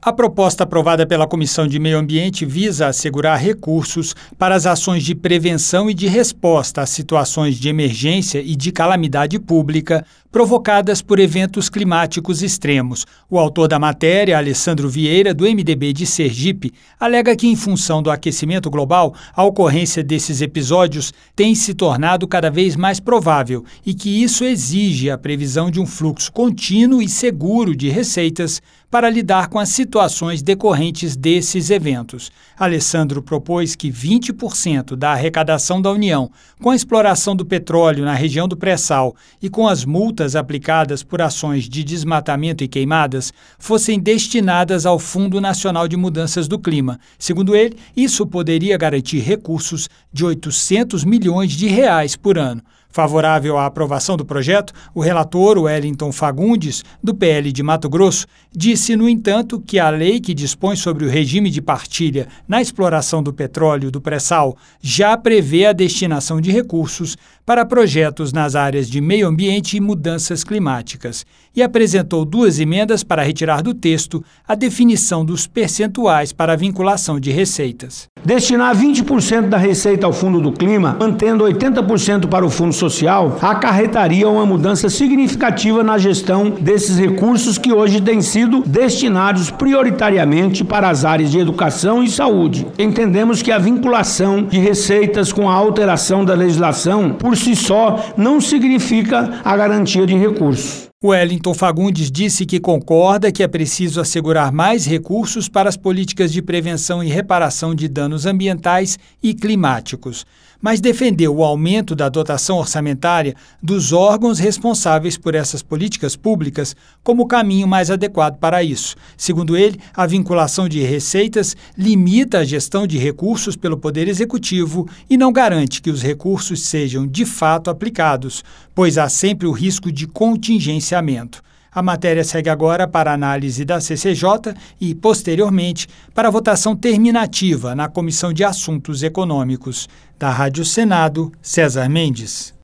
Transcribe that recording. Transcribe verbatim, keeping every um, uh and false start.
A proposta aprovada pela Comissão de Meio Ambiente visa assegurar recursos para as ações de prevenção e de resposta às situações de emergência e de calamidade pública provocadas por eventos climáticos extremos. O autor da matéria, Alessandro Vieira, do M D B de Sergipe, alega que, em função do aquecimento global, a ocorrência desses episódios tem se tornado cada vez mais provável e que isso exige a previsão de um fluxo contínuo e seguro de receitas para lidar com as situações decorrentes desses eventos. Alessandro propôs que vinte por cento da arrecadação da União, com a exploração do petróleo na região do pré-sal e com as multas aplicadas por ações de desmatamento e queimadas, fossem destinadas ao Fundo Nacional de Mudanças do Clima. Segundo ele, isso poderia garantir recursos de oitocentos milhões de reais por ano. Favorável à aprovação do projeto, o relator Wellington Fagundes, do P L de Mato Grosso, disse, no entanto, que a lei que dispõe sobre o regime de partilha na exploração do petróleo do pré-sal já prevê a destinação de recursos para projetos nas áreas de meio ambiente e mudanças climáticas, e apresentou duas emendas para retirar do texto a definição dos percentuais para a vinculação de receitas. Destinar vinte por cento da receita ao Fundo do Clima, mantendo oitenta por cento para o Fundo Social, acarretaria uma mudança significativa na gestão desses recursos que hoje têm sido destinados prioritariamente para as áreas de educação e saúde. Entendemos que a vinculação de receitas com a alteração da legislação, por si só, não significa a garantia de recursos. Wellington Fagundes disse que concorda que é preciso assegurar mais recursos para as políticas de prevenção e reparação de danos ambientais e climáticos, mas defendeu o aumento da dotação orçamentária dos órgãos responsáveis por essas políticas públicas como o caminho mais adequado para isso. Segundo ele, a vinculação de receitas limita a gestão de recursos pelo Poder Executivo e não garante que os recursos sejam de fato aplicados, pois há sempre o risco de contingenciamento. A matéria segue agora para análise da C C J e, posteriormente, para votação terminativa na Comissão de Assuntos Econômicos. Da Rádio Senado, César Mendes.